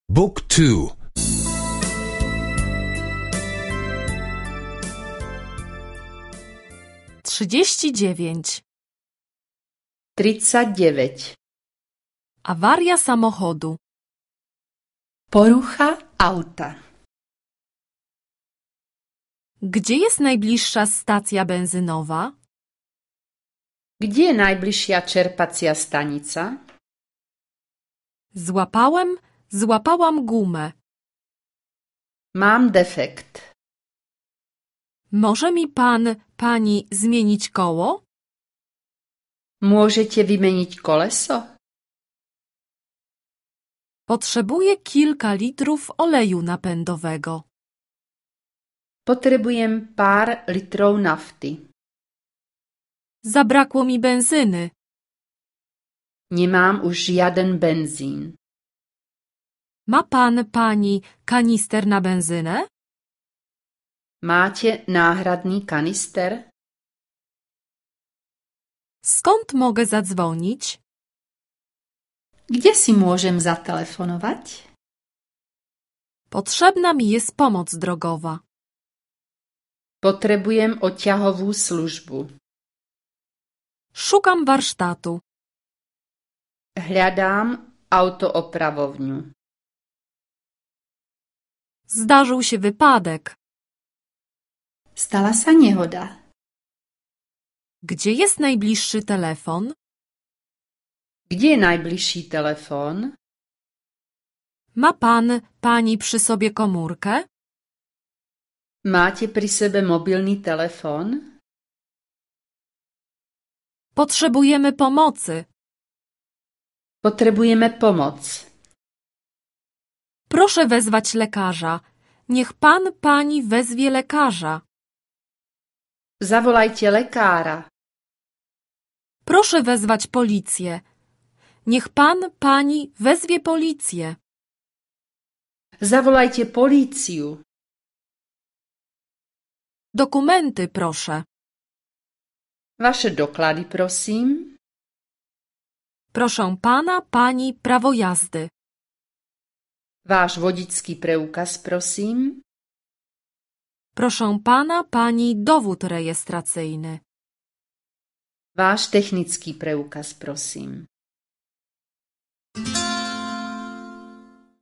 Book 2. 39. 39. Awaria samochodu. Porucha auta. Gdzie jest najbliższa stacja benzynowa? Gdzie je najbliższa czerpacja stanica? Złapałam gumę. Mam defekt. Może mi pani zmienić koło? Możecie wymienić koleso? Potrzebuję kilka litrów oleju napędowego. Potrzebuję par litrów nafty. Zabrakło mi benzyny. Nie mam już żaden benzyn. Ma pani kanister na benzynę? Macie náhradný kanister? Skąd mogę zadzwonić? Gdzie si môžem zatelefonować? Potrzebna mi jest pomoc drogowa. Potrebujem odťahovú službu. Szukam warsztatu. Hľadám autoopravovňu. Zdarzył się wypadek. Stala sa nehoda. Gdzie jest najbliższy telefon? Gdzie je najbližší telefon? Ma pani przy sobie komórkę? Máte pri sebe mobilný telefon? Potrzebujemy pomocy. Potrebujeme pomoc. Proszę wezwać lekarza. Niech pani wezwie lekarza. Zavolajte lekára. Proszę wezwać policję. Niech pani wezwie policję. Zavolajte políciu. Dokumenty, proszę. Vaše doklady, prosím. Proszę pani prawo jazdy. Váš vodický preukaz, prosím. Proszę pani dowód rejestracyjny. Váš technický preukaz, prosím.